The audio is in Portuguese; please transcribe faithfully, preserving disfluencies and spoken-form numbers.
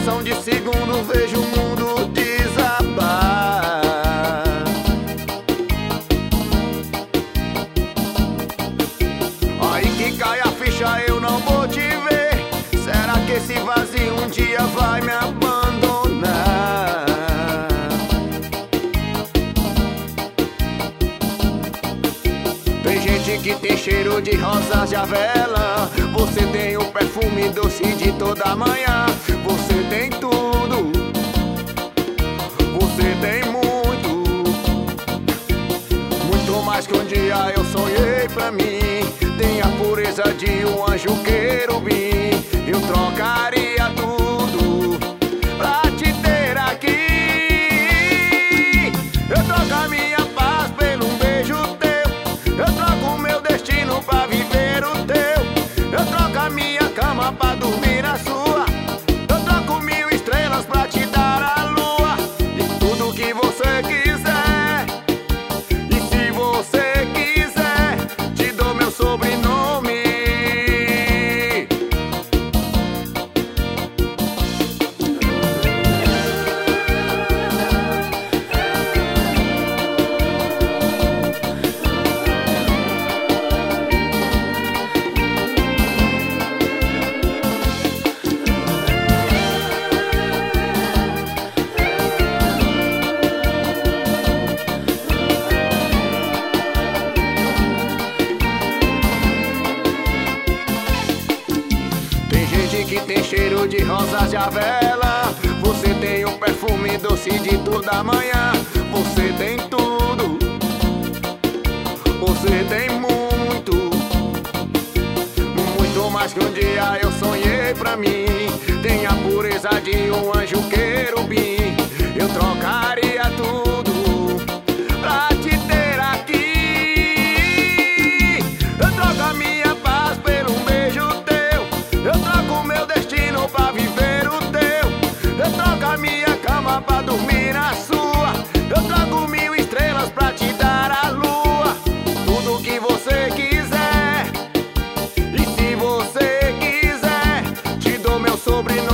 fração de segundo vejo o mundo desabar. Aí que cai a ficha, eu não vou te ver. Será que esse vazio um dia vai me abandonar? Tem gente que tem cheiro de rosas de avela. Você tem o perfume doce de toda manhã. Você tem tudo, você tem muito, muito mais que um dia eu sonhei pra mim. Tem a pureza de um anjo querubim. Eu trocaria tudo pra te ter aqui. Eu troco a minha paz pelo um beijo teu. Eu troco o meu destino pra viver o teu. Eu troco a minha cama pra dormir na sua. Eu troco mil estrelas pra te dar a lua. E tudo que você quiser. E se você quiser, te dou meu sobrenome. Que tem cheiro de rosas de avela. Você tem o perfume doce de toda manhã. Você tem tudo, você tem muito, muito mais que um dia eu sonhei pra mim. Tem a pureza de um anjo querubim. Eu trocaria tudo pra te ter aqui. Eu troco a minha paz pelo um beijo teu. Eu troco o meu destino pra viver o teu. Eu troco a minha cama pra dormir na sua. Eu troco mil estrelas pra te dar a lua. Tudo que você quiser. E se você quiser, te dou meu sobrenome.